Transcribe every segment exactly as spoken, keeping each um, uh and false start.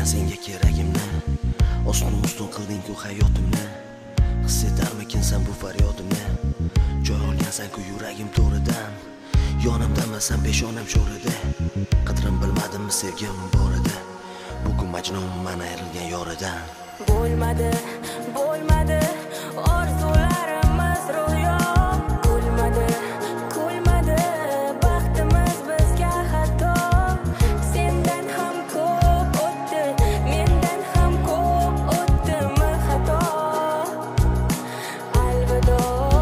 ekan senga keragimni, ostin ustun qilding-ku hayotimni. His etarmikinsan bu faryodimni, joy olgansan-ku yuragim to'ridan. Yonimdamasan peshonam sho'rida, qadrim bilmadimmi sevgim bor edi. Bugun majnunman ayrilgan yoridan. Bo'lmadi, bo'lmadi, orzularimiz ro'yo. Kulmadi, kulmadi, baxtimiz bizga xato. Sendan ham ko'p o'tdi, mendan ham ko'p o'tdimi xato. Alvido,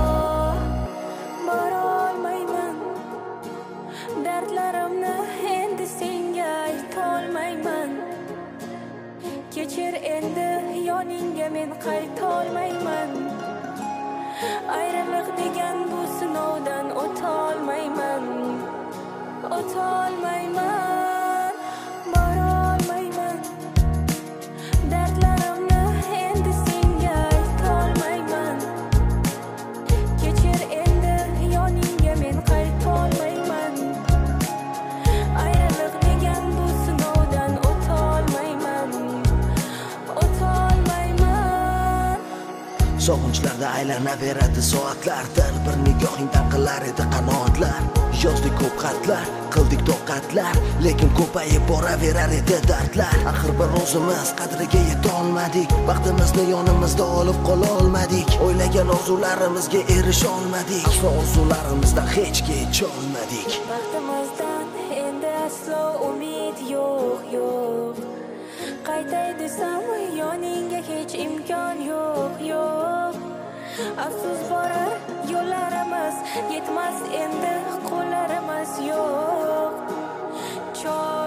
borolmayman, dardlarimni endi senga aytolmayman. Kechir endi yoningga men qaytolmayman. Ayriliq degan bu sinovdan o'tolmayman, o'tolmayman, borolmayman. Dardlarimni endi senga aytolmayman. Kechir endi yoningga men qaytolmayman. Ayriliq degan bu sinovdan o'tolmayman, o'tolmayman. Sog'inchlarda aylanaveradi soatlar, dil bir nigohingdan qilar edi qanotlar. Yozdik ko'p xatlar, qildik toqatlar, lekin ko'payib boraverar edi dardlar. Axir bir o'zimiz qadriga yetolmadik, vaqtimizni yonimizda olib qola olmadik. O'ylagan orzularimizga erisha olmadik, aslo orzularimizdan hech kecha olmadik. Baxtimizdan endi aslo umid yo'q, yo'q. Qaytay desam yoningga hech imkon yo'q, yo'q. Afsus borar yo'llarimiz, yetmas endi qo'llarimiz yo'q. Cho'q